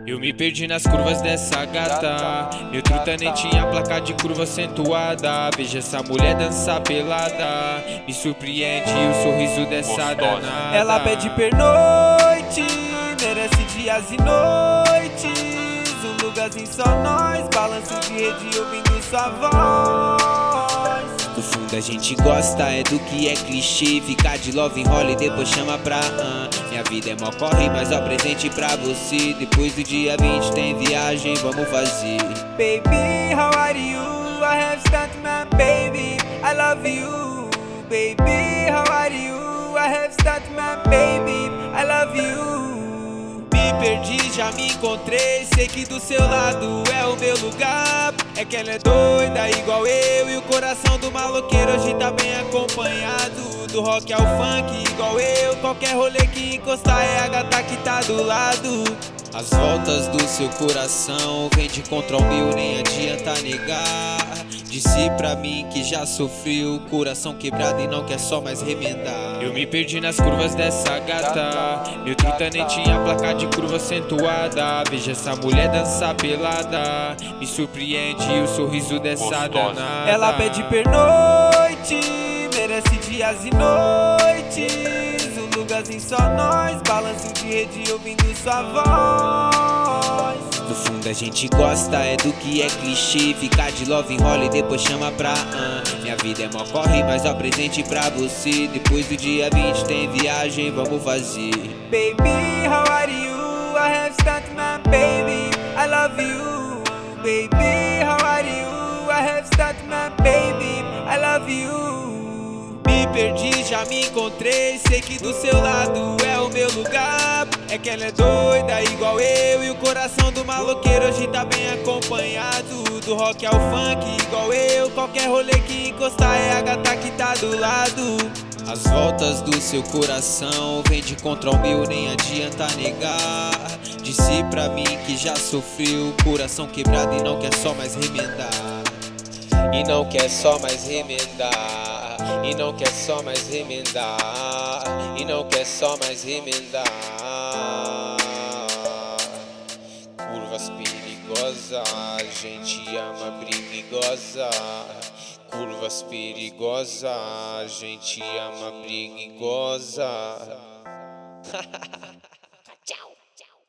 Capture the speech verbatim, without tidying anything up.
Eu me perdi nas curvas dessa gata. Meu truta nem tinha placa de curva acentuada. Veja essa mulher dançar pelada. Me surpreende o sorriso dessa danada. Ela pede pernoite, merece dias e noites. Um lugarzinho só nós, balanço de rede ouvindo sua voz. No fundo a gente gosta, é do que é clichê. Ficar de love enrola e depois chama pra uh. Minha vida é mó corre, mas ó presente pra você. Depois do dia vinte tem viagem, vamos fazer. Baby, how are you? I have started my baby, I love you. Baby, how are you? I have started my baby, I love you. Me perdi, já me encontrei. Sei que do seu lado é o meu lugar. É que ela é doida igual eu. E o coração do maloqueiro hoje tá bem acompanhado. Do rock ao funk igual eu. Qualquer rolê que encostar é a gata que tá do lado. As voltas do seu coração vem de contra o meu, nem adianta negar. Disse pra mim que já sofreu, coração quebrado e não quer só mais remendar. Eu me perdi nas curvas dessa gata. Meu truta nem tinha placa de curva acentuada. Veja essa mulher dançar pelada. Me surpreende o sorriso dessa danada. Ela pede pernoite, merece dias e noites. Um lugarzinho só nós, balanço de rede ouvindo sua voz. No fundo a gente gosta, é do que é clichê. Ficar de love enrola e depois chama pra uh. Minha vida é mó corre, mas ó presente pra você. Depois do dia vinte tem viagem, vamos fazer. Baby, how are you? I have started my baby, I love you. Baby, how are you? I have started my baby, I love you. Me perdi, já me encontrei. Sei que do seu lado é o meu lugar. É que ela é doida igual eu. E o coração do maloqueiro hoje tá bem acompanhado. Do rock ao funk igual eu. Qualquer rolê que encostar é a gata que tá do lado. As voltas do seu coração vem de contra o meu, nem adianta negar. Disse pra mim que já sofreu, coração quebrado e não quer só mais remendar. E não quer só mais remendar. E não quer só mais remendar. E não quer só mais remendar. Curvas perigosas, a gente ama, briga e goza. Curvas perigosas, a gente ama, briga e goza.